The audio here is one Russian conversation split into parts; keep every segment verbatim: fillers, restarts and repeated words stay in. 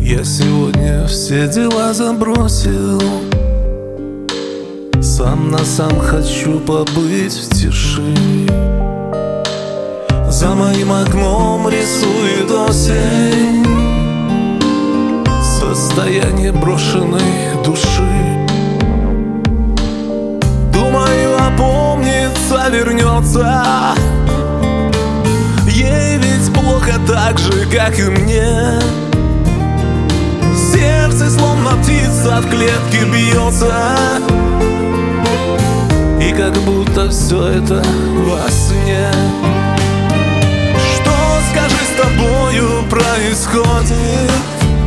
Я сегодня все дела забросил, сам на сам хочу побыть в тиши. За моим окном рисует осень состояние брошенной души. Думаю, опомнится, вернется. Ей ведь плохо так же, как и мне. Сердце словно птица в клетке бьется, и как будто все это во сне. Что, скажи, с тобою происходит?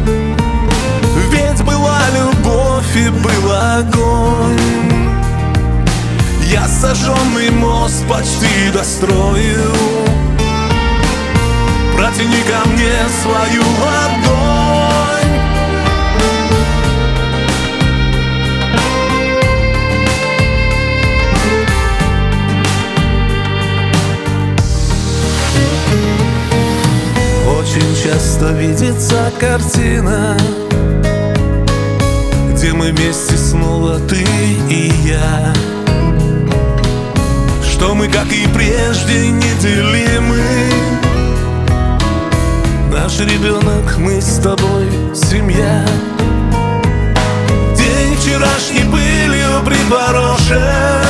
Ведь была любовь и был огонь. Я сожженный мост почти достроил. Протяни ко мне свою ладонь. Очень часто видится картина, где мы вместе снова ты и я. Что мы, как и прежде, неделимы. Наш ребенок, мы с тобой семья. День вчерашний пылью припорошен,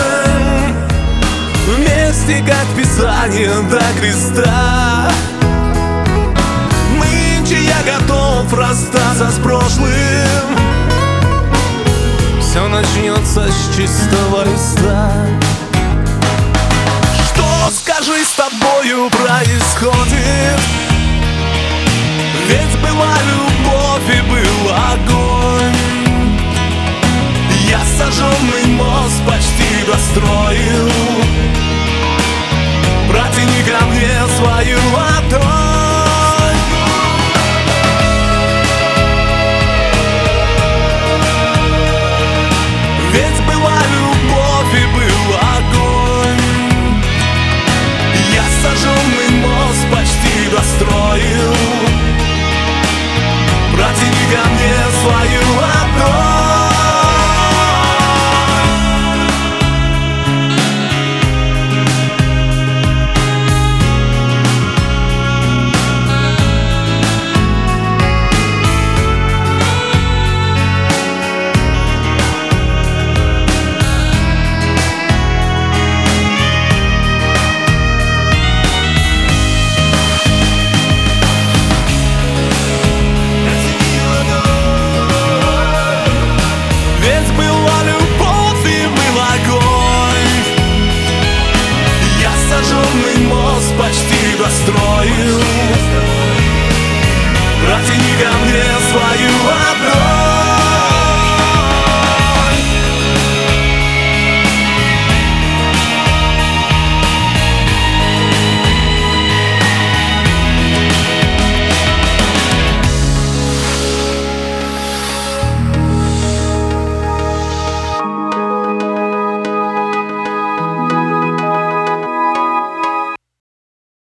вместе, как Писание до креста. Нынче я готов расстаться с прошлым. Все начнется с чистого листа. Что, скажи, с тобою происходит? Ведь была любовь и был огонь. Я сожженный мост почти достроил.